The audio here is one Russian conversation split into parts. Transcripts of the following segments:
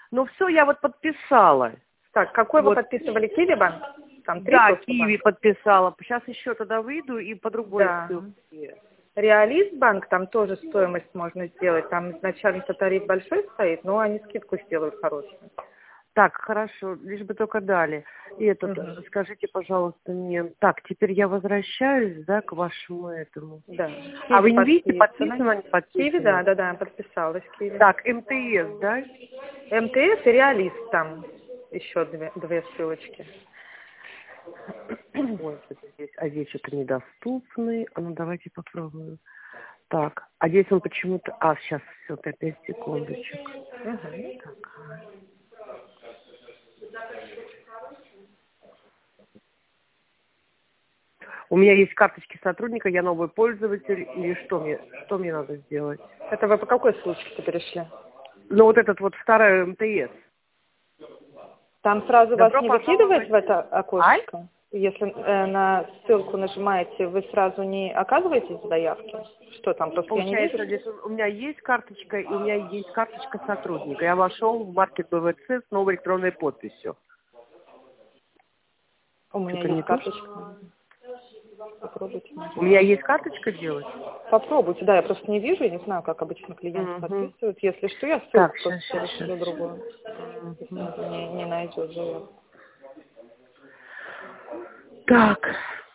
Ну все, я вот подписала. Так, какой Вот. вы подписывали? Киви банк? Там 3 Да, просто Киви банка. подписала. Сейчас еще тогда выйду и по другой Да. ссылке. Реалист банк, там тоже стоимость можно сделать. Там изначально-то тариф большой стоит, но они скидку сделают хорошую. Так, хорошо, лишь бы только дали. И этот, Мгм. скажите, пожалуйста, мне. Так, теперь я возвращаюсь, да, к вашему этому. Да. А вы Киви не видите, подписано. подписано, не Киви, подписано? да, подписалась Киви. Так, МТС, да? МТС и реалист там. Еще две ссылочки. Ой, что-то здесь, а здесь что-то недоступный. А ну давайте попробую. Так, а здесь он почему-то... А, сейчас, все, 5 секундочек. Мгм. Так. У меня есть карточки сотрудника, я новый пользователь, или что мне надо сделать? Это вы по какой ссылочке перешли? Ну, вот этот вот второй МТС. Там сразу вас Добро не выкидывает пожаловать. в это Ай? окошечко? Если на ссылку нажимаете, вы сразу не оказываетесь в заявке? Что там, просто я не Получается, вижу? здесь у меня есть карточка, и у меня есть карточка сотрудника. Я вошел в маркет БВЦ с новой электронной подписью. У меня Что-то не есть то? карточка. Попробуйте. У меня есть карточка делать? Попробуйте, да, я просто не вижу, я не знаю, как обычно клиенты Угу. подписывают. Если что, я Так, ссылку просто сейчас. перешлю другую. Если не найдет заявку. Так.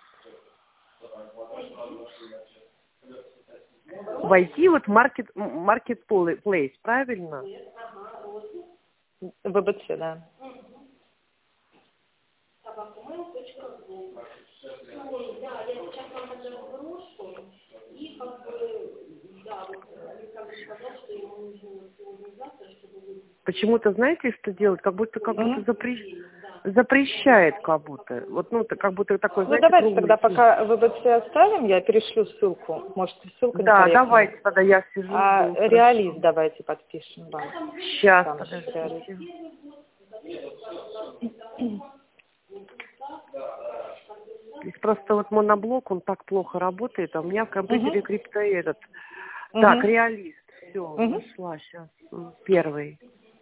Войти вот в marketplace, правильно? ВБЦ, да. Почему-то, знаете, что делать? Как будто Мгм. запрещает, как будто. Вот, ну, как будто такой, Ну, знаете, давайте круглый. тогда пока ВБЦ оставим, я перешлю ссылку. Может, ссылка Да, некорректная. давайте тогда я сижу, А жду, реалист хорошо. давайте подпишем вам. Сейчас, Там еще реалист. подождите. Здесь просто вот моноблок, он так плохо работает, а у меня в компьютере Угу. крипто этот. Так, Угу. реалист. Все, Угу. нашла сейчас. Первый.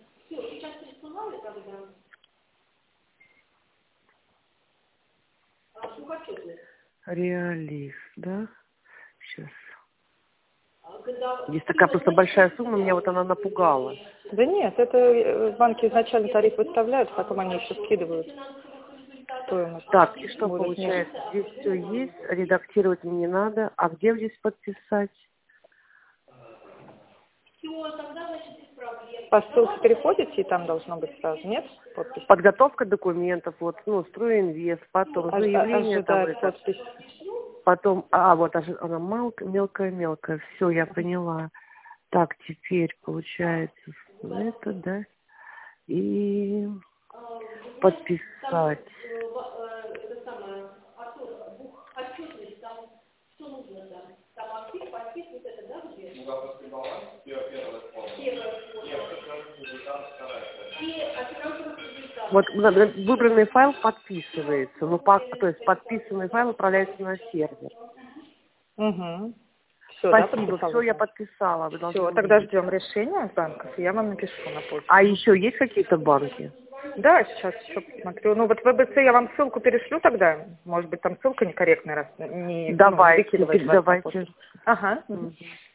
Реалист, да? Сейчас. Здесь такая просто большая сумма, меня вот она напугала. Да нет, это банки изначально тариф выставляют, потом они еще скидывают стоимость. Так, и что Будет ниже. получается? Здесь все есть, редактировать мне не надо. А где здесь подписать? По ссылке переходите, и там должно быть сразу, нет? Подпись. Подготовка документов, вот, ну, стройинвест, потом заявление там Ожидает это, подпись. потом, вот она мелкая, все, я поняла. Так, теперь получается это, да, и подписать. Вот выбранный файл подписывается, ну, то есть подписанный файл отправляется на сервер. Угу. Все, да, Спасибо, все, подписалась? я подписала, вы должны Все, тогда увидеть. ждем решения от банков, и я вам напишу на почту. А еще есть какие-то банки? Да, сейчас еще посмотрю. Ну вот в ВБЦ я вам ссылку перешлю тогда. Может быть, там ссылка некорректная, раз не Давайте, выкидывает вас на передавайте. почту. Ага. Мгм.